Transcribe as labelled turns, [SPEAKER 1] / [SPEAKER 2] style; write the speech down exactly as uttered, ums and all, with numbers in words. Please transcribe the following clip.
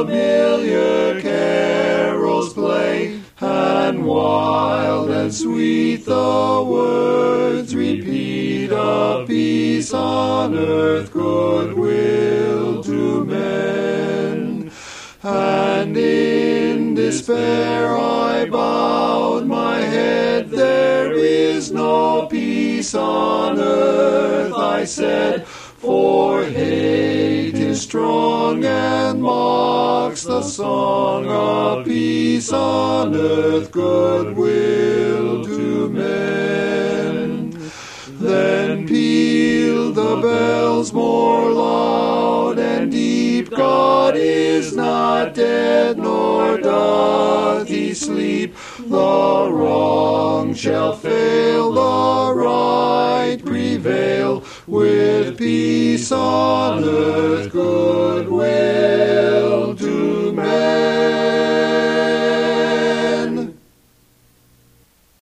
[SPEAKER 1] familiar carols play, and wild and sweet the words repeat of peace on earth, goodwill to men. And in despair I bowed my head, there is no peace on earth, I said, for hate is strong and mocks the song of peace on earth, goodwill to men. Then pealed the bells more loud and deep, God is not dead, nor doth he sleep. The wrong shall fail, the right prevail, with peace on earth, goodwill